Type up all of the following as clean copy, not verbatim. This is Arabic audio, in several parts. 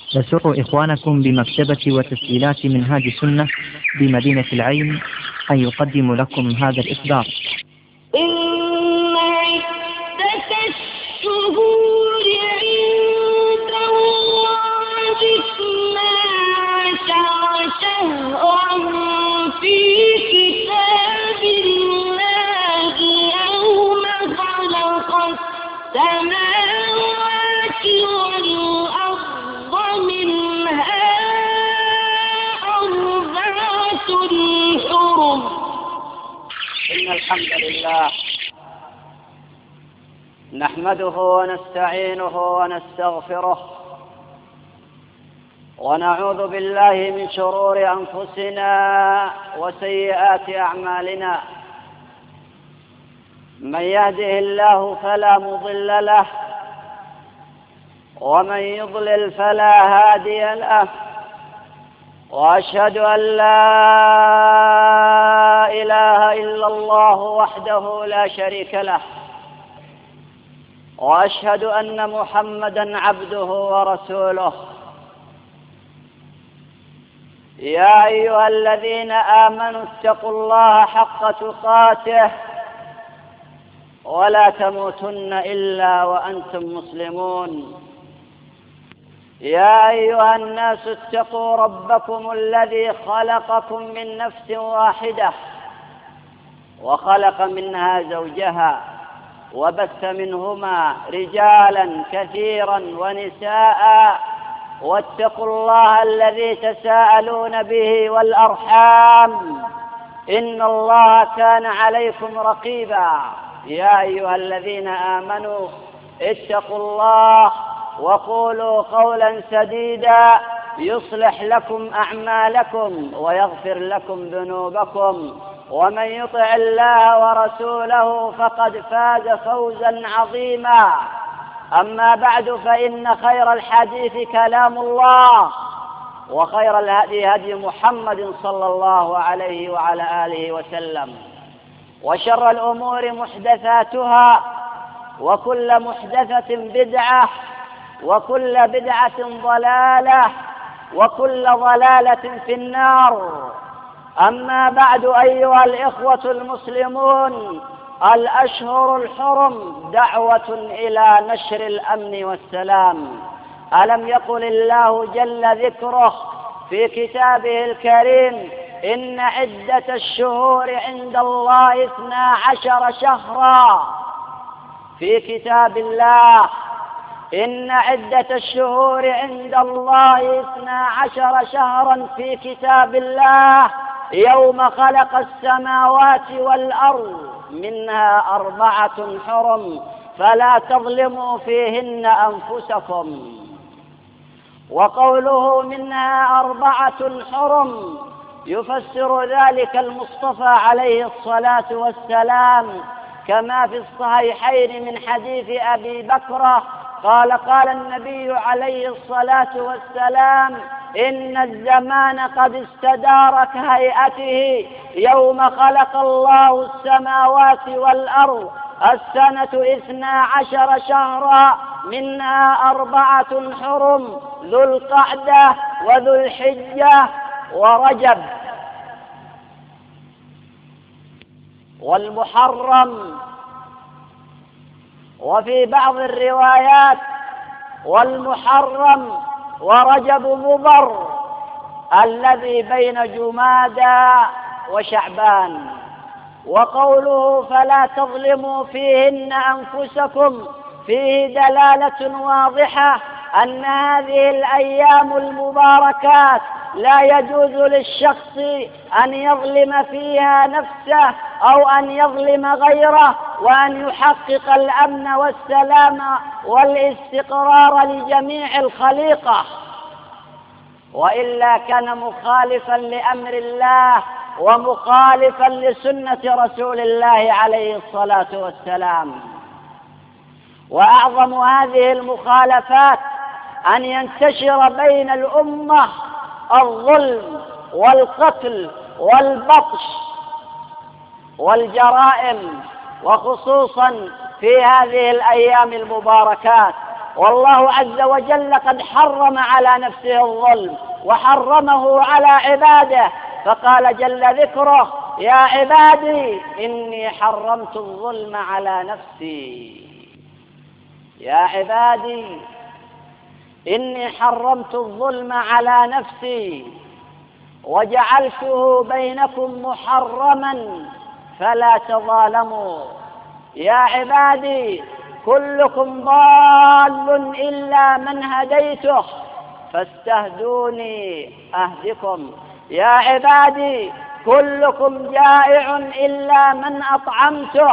يسر إخوانكم بمكتبة وتسجيلات منهاج سنة بمدينة العين أن يقدم لكم هذا الإصدار. إن عدة الشهور عند الله 12 شهرا في كتاب الله يوم خلق السماوات والأرض منها 4 حرم. إن الحمد لله نحمده ونستعينه ونستغفره ونعوذ بالله من شرور أنفسنا وسيئات أعمالنا. من يهده الله فلا مضل له ومن يضلل فلا هادي له، وأشهد أن لا إله إلا الله وحده لا شريك له، وأشهد أن محمدًا عبده ورسوله. يا أيها الذين آمنوا اتقوا الله حق تقاته ولا تموتن إلا وأنتم مسلمون. يا أيها الناس اتقوا ربكم الذي خلقكم من نفس واحدة وخلق منها زوجها وبث منهما رجالا كثيرا ونساء، واتقوا الله الذي تساءلون به والأرحام إن الله كان عليكم رقيبا. يا أيها الذين آمنوا اتقوا الله وقولوا قولا سديدا يصلح لكم أعمالكم ويغفر لكم ذنوبكم، ومن يطع الله ورسوله فقد فاز فوزا عظيما. أما بعد، فإن خير الحديث كلام الله، وخير الهدي هدي محمد صلى الله عليه وعلى آله وسلم، وشر الأمور محدثاتها، وكل محدثة بدعة، وكل بدعة ضلالة، وكل ضلالة في النار. أما بعد، أيها الإخوة المسلمون، الأشهر الحرم دعوة إلى نشر الأمن والسلام. ألم يقل الله جل ذكره في كتابه الكريم: إن عدة الشهور عند الله 12 شهرا في كتاب الله. إن عدة الشهور عند الله 12 شهرا في كتاب الله يوم خلق السماوات والأرض منها 4 حرم فلا تظلموا فيهن أنفسكم. وقوله منها 4 حرم يفسر ذلك المصطفى عليه الصلاة والسلام، كما في الصحيحين من حديث أبي بكر قال النبي عليه الصلاة والسلام: إن الزمان قد استدار كهيئته يوم خلق الله السماوات والأرض. السنة 12 شهرا منها 4 حرم: ذو القعدة وذو الحجة ورجب والمحرم. وفي بعض الروايات والمحرم ورجب مضر الذي بين جمادى وشعبان. وقوله فلا تظلموا فيهن أنفسكم فيه دلالة واضحة أن هذه الأيام المباركات لا يجوز للشخص أن يظلم فيها نفسه أو أن يظلم غيره، وأن يحقق الأمن والسلام والاستقرار لجميع الخليقة، وإلا كان مخالفا لأمر الله ومخالفا لسنة رسول الله عليه الصلاة والسلام. وأعظم هذه المخالفات أن ينتشر بين الأمة الظلم والقتل والبطش والجرائم، وخصوصا في هذه الأيام المباركات. والله عز وجل قد حرم على نفسه الظلم وحرمه على عباده، فقال جل ذكره: يا عبادي إني حرمت الظلم على نفسي. يا عبادي إني حرمت الظلم على نفسي وجعلته بينكم محرما فلا تظالموا. يا عبادي كلكم ضال إلا من هديته فاستهدوني أهدكم. يا عبادي كلكم جائع إلا من أطعمته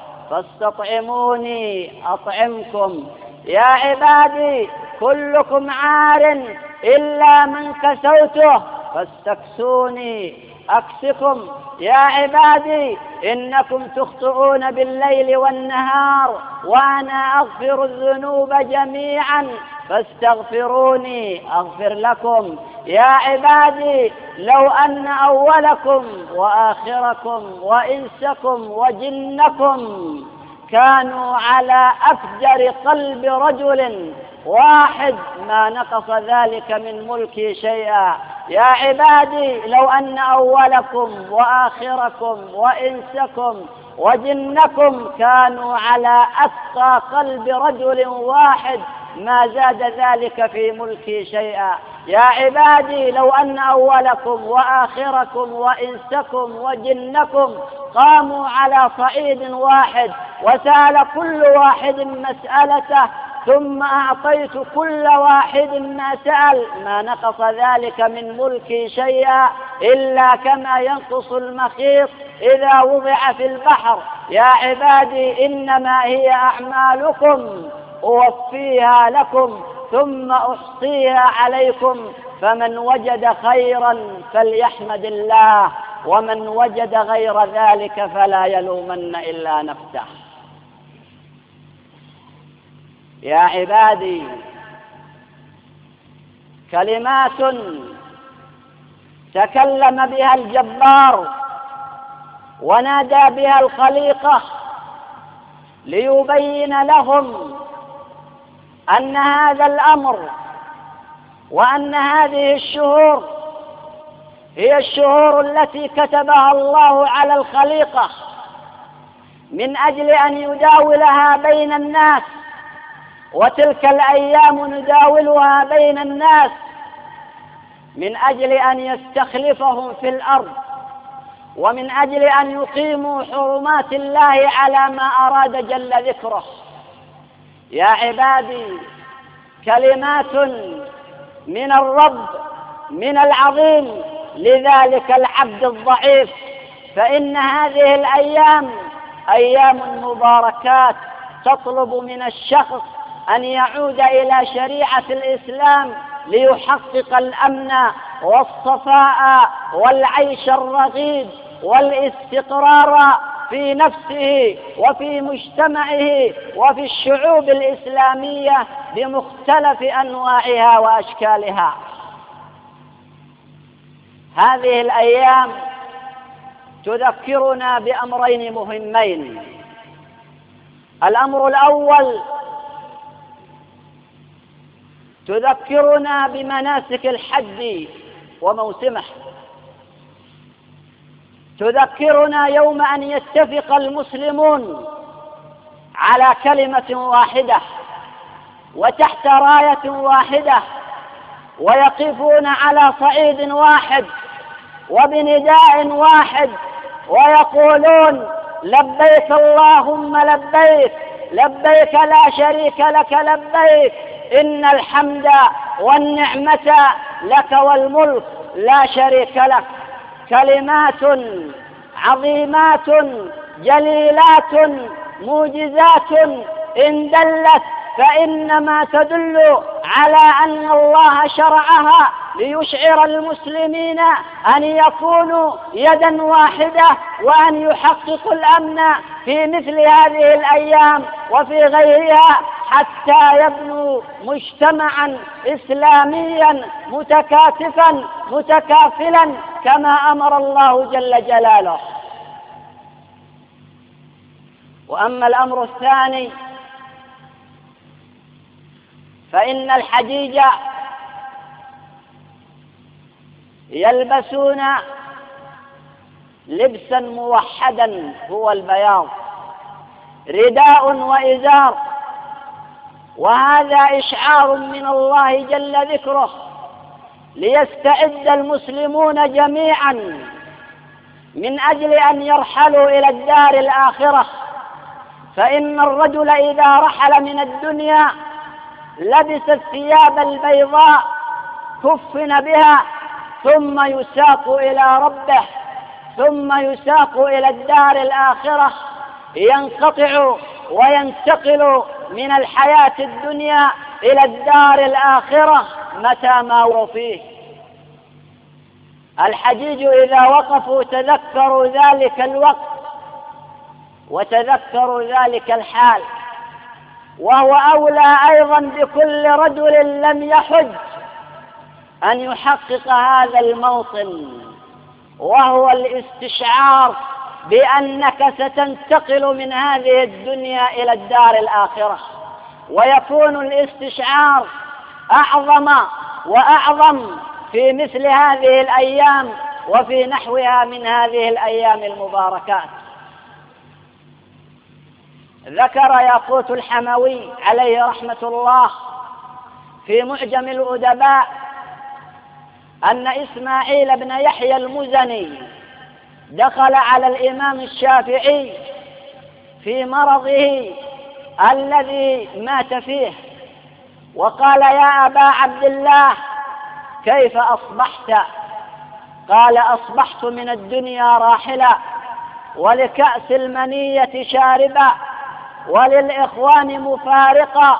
فاستطعموني أطعمكم. يا عبادي كلكم عار إلا من كسوته فاستكسوني أكسكم. يا عبادي إنكم تخطئون بالليل والنهار وأنا أغفر الذنوب جميعا فاستغفروني أغفر لكم. يا عبادي لو أن أولكم وآخركم وإنسكم وجنكم كانوا على أفجر قلب رجل واحد ما نقص ذلك من ملكي شيئا. يا عبادي لو أن أولكم وآخركم وإنسكم وجنكم كانوا على أتقى قلب رجل واحد ما زاد ذلك في ملكي شيئا. يا عبادي لو أن أولكم وآخركم وإنسكم وجنكم قاموا على صعيد واحد وسأل كل واحد مسألته ثم أعطيت كل واحد ما سأل ما نقص ذلك من ملكي شيئا إلا كما ينقص المخيط إذا وضع في البحر. يا عبادي إنما هي أعمالكم أوفيها لكم ثم أحصيها عليكم، فمن وجد خيرا فليحمد الله ومن وجد غير ذلك فلا يلومن إلا نفسه. يا عبادي كلمات تكلم بها الجبار ونادى بها الخليقة ليبين لهم أن هذا الأمر وأن هذه الشهور هي الشهور التي كتبها الله على الخليقة من أجل أن يداولها بين الناس، وتلك الأيام نداولها بين الناس من أجل أن يستخلفهم في الأرض ومن أجل أن يقيموا حرمات الله على ما أراد جل ذكره. يا عبادي كلمات من الرب من العظيم لذلك العبد الضعيف، فإن هذه الأيام أيام مباركات تطلب من الشخص أن يعود إلى شريعة الإسلام ليحقق الأمن والصفاء والعيش الرغيد والاستقرار في نفسه وفي مجتمعه وفي الشعوب الإسلامية بمختلف أنواعها وأشكالها. هذه الأيام تذكرنا بأمرين مهمين. الأمر الأول تذكرنا بمناسك الحج وموسمه، تذكرنا يوم أن يتفق المسلمون على كلمة واحدة وتحت راية واحدة ويقفون على صعيد واحد وبنداء واحد ويقولون: لبيك اللهم لبيك، لبيك لا شريك لك لبيك، إن الحمد والنعمة لك والملك لا شريك لك. كلمات عظيمات جليلات موجزات إن دلت فإنما تدل على أن الله شرعها ليشعر المسلمين أن يكونوا يدا واحدة وأن يحققوا الأمن في مثل هذه الأيام وفي غيرها حتى يبنوا مجتمعا إسلاميا متكاتفا متكافلا كما أمر الله جل جلاله. وأما الأمر الثاني فإن الحجيج يلبسون لبسا موحدا هو البياض، رداء وإزار، وهذا إشعار من الله جل ذكره ليستعد المسلمون جميعا من أجل أن يرحلوا إلى الدار الآخرة. فإن الرجل إذا رحل من الدنيا لبس الثياب البيضاء كفن بها، ثم يساق إلى ربه، ثم يساق إلى الدار الآخرة، ينقطع وينتقل من الحياة الدنيا إلى الدار الآخرة متى ما هو فيه. الحجيج إذا وقفوا تذكروا ذلك الوقت وتذكروا ذلك الحال، وهو أولى أيضا بكل رجل لم يحج أن يحقق هذا الموطن، وهو الاستشعار بأنك ستنتقل من هذه الدنيا إلى الدار الآخرة. ويكون الاستشعار أعظم وأعظم في مثل هذه الأيام وفي نحوها من هذه الأيام المباركات. ذكر ياقوت الحموي عليه رحمة الله في معجم الأدباء أن إسماعيل بن يحيى المزني دخل على الإمام الشافعي في مرضه الذي مات فيه، وقال: يا أبا عبد الله، كيف أصبحت؟ قال: أصبحت من الدنيا راحلا، ولكأس المنية شاربا، وللإخوان مفارقا،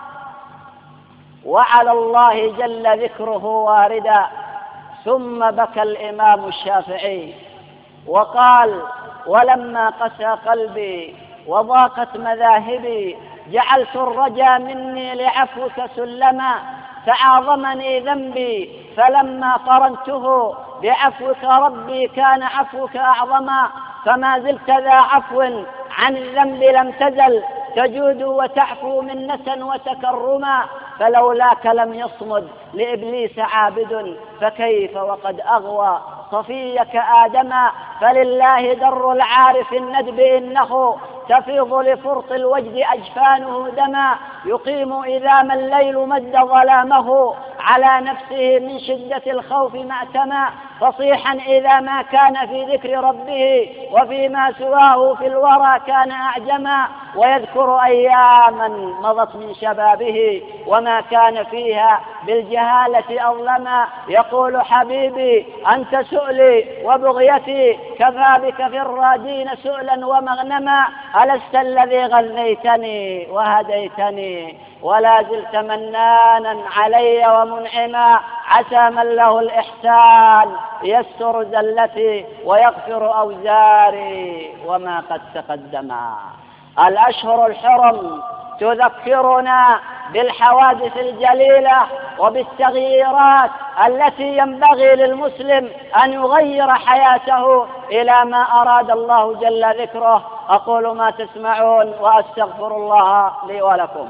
وعلى الله جل ذكره واردا. ثم بكى الإمام الشافعي وقال: ولما قسى قلبي وضاقت مذاهبي جعلت الرجا مني لعفوك سلما، فعاظمني ذنبي فلما قرنته بعفوك ربي كان عفوك أعظما، فما زلت ذا عفو عن الذنب لم تزل تجود وتعفو منة وتكرما، فلولاك لم يصمد لإبليس عابد، فكيف وقد أغوى صفيك آدما. فلله در العارف الندب إنه تفيض لفرط الوجد أجفانه دما، يقيم إذا ما الليل مد ظلامه على نفسه من شدة الخوف مأتما، فصيحا إذا ما كان في ذكر ربه وفيما سواه في الورى كان أعجما، ويذكر أياما مضت من شبابه وما كان فيها بالجهالة أظلما، يقول: حبيبي أنت سؤلي وبغيتي، كفى بك في الرادين سؤلا ومغنما، ألست الذي غذيتني وهديتني ولا زلت منانا علي ومنعما، عسى من له الإحسان يستر زلتي ويغفر أوزاري وما قد تقدما. الأشهر الحرم تذكرنا بالحوادث الجليلة وبالتغييرات التي ينبغي للمسلم أن يغير حياته إلى ما أراد الله جل ذكره. أقول ما تسمعون وأستغفر الله لي ولكم.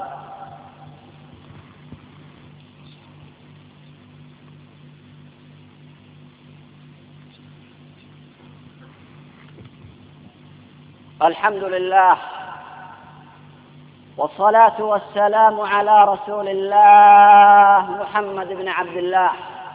الحمد لله والصلاة والسلام على رسول الله محمد بن عبد الله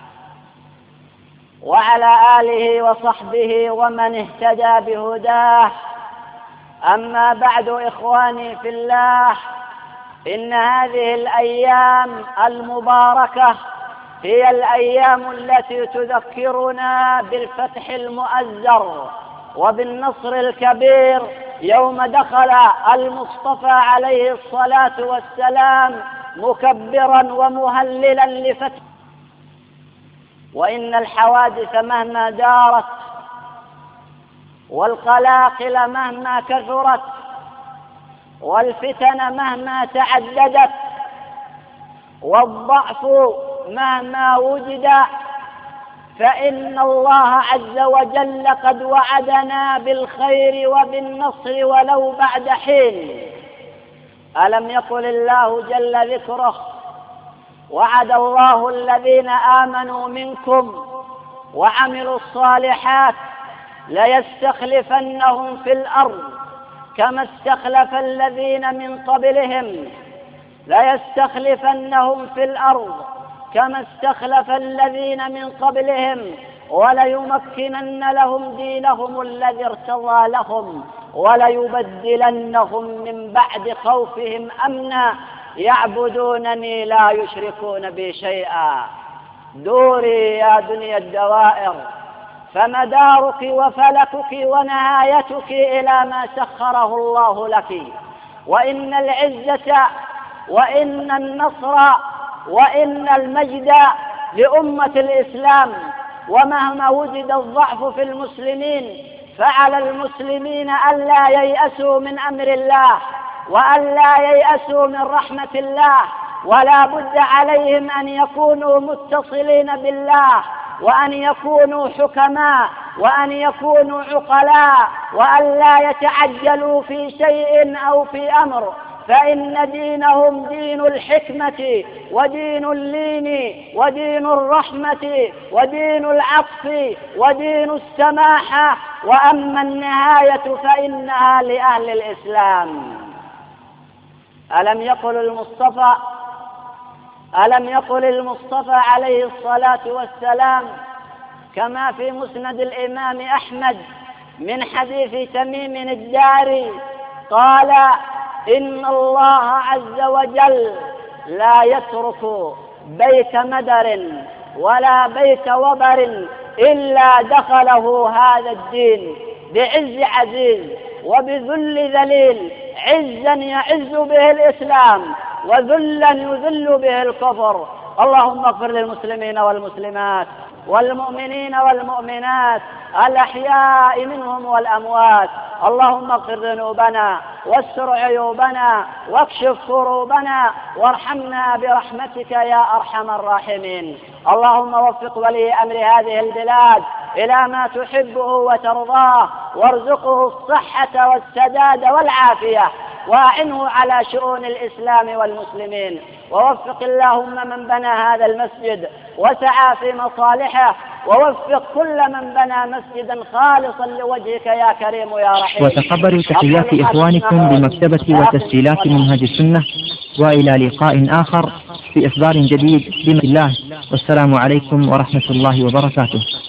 وعلى آله وصحبه ومن اهتدى بهداه. أما بعد، إخواني في الله، إن هذه الأيام المباركة هي الأيام التي تذكرنا بالفتح المؤزر وبالنصر الكبير يوم دخل المصطفى عليه الصلاة والسلام مكبرا ومهللا لفتح. وإن الحوادث مهما دارت والقلاقل مهما كثرت والفتن مهما تعددت والضعف مهما وجد، فإن الله عز وجل قد وعدنا بالخير وبالنصر ولو بعد حين. ألم يقل الله جل ذكره: وعد الله الذين آمنوا منكم وعملوا الصالحات ليستخلفنهم في الأرض كما استخلف الذين من قبلهم ليستخلفنهم في الأرض كما استخلف الذين من قبلهم وليمكنن لهم دينهم الذي ارتضى لهم وليبدلنهم من بعد خوفهم أمنا يعبدونني لا يشركون بي شيئا. دوري يا دنيا الدوائر، فمدارك وفلكك ونهايتك إلى ما سخره الله لك، وإن العزة وإن النصر وإن المجد لأمة الإسلام. ومهما وجد الضعف في المسلمين فعلى المسلمين ألا ييأسوا من أمر الله وألا ييأسوا من رحمة الله، ولا بد عليهم أن يكونوا متصلين بالله وأن يكونوا حكماء وأن يكونوا عقلاء وأن لا يتعجلوا في شيء أو في أمر، فإن دينهم دين الحكمة ودين اللين ودين الرحمة ودين العطف ودين السماحة، وأما النهاية فإنها لأهل الإسلام. ألم يقل المصطفى عليه الصلاة والسلام كما في مسند الإمام أحمد من حديث تميم الداري قال: إن الله عز وجل لا يترك بيت مدر ولا بيت وبر إلا دخله هذا الدين بعز عزيز وبذل ذليل، عزا يعز به الإسلام وذلا يذل به الكفر. اللهم اغفر للمسلمين والمسلمات والمؤمنين والمؤمنات الأحياء منهم والأموات. اللهم اغفر ذنوبنا واستر عيوبنا واكشف كروبنا وارحمنا برحمتك يا أرحم الراحمين. اللهم وفق ولي أمر هذه البلاد إلى ما تحبه وترضاه، وارزقه الصحة والسداد والعافية، وأعنه على شؤون الإسلام والمسلمين. ووفق اللهم من بنى هذا المسجد وسعى في مصالحه، ووفق كل من بنى مسجدا خالصا لوجهك يا كريم يا رحيم. وتقبلوا تحيات إخوانكم بمكتبة وتسجيلات منهج السنة، وإلى لقاء آخر في إصدار جديد بإذن الله، والسلام عليكم ورحمة الله وبركاته.